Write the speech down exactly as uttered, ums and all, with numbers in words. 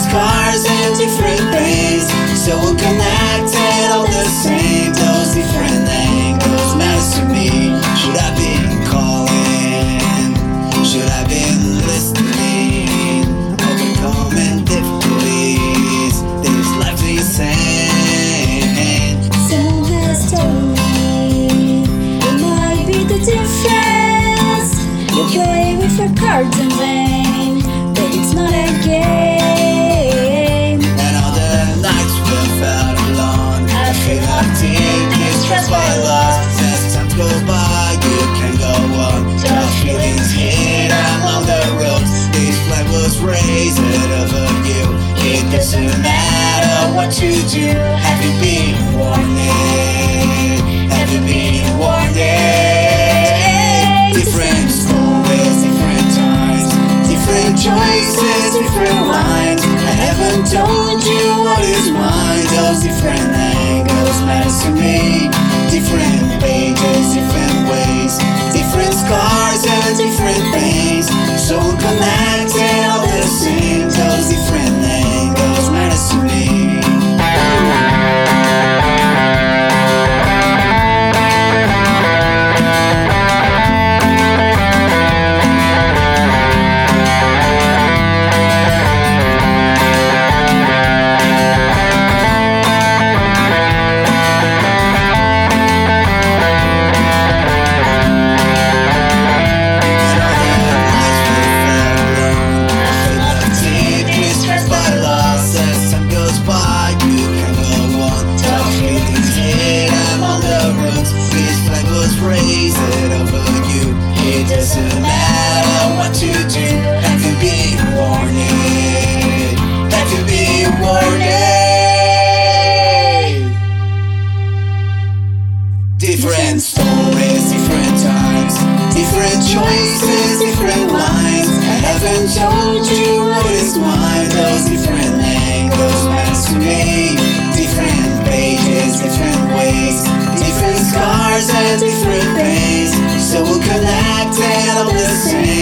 scars and different pains, so we're connected all the same. Those different angles matters to me. Should I been calling? Should I been listening? Overcoming difficulties, this life is insane. Someone has told me it might be the difference. You play with your cards in vain, but it's not a game. And all the nights we felt alone, I feel like deeply stressed by loss. As time goes by, you can go on. Tough feelings hit along the roads. This flag was raised over you. It doesn't matter what you do. Have you been warned? Have you been warned? Different stories, different times, different choices, different lines. I haven't told you what is mine. Those different angles matters to me. Different pages, different ways, different scars and different pains, so we're connected all the same. Those different angles matters to me. Raise it over you. It doesn't matter what you do. Have you been warned? Have you been warned? Different stories, different times, different choices, different lines. I haven't told you what is mine. Those different angles matters to me. Different pages, different ways, different scars and different pains, so we're connected all the same.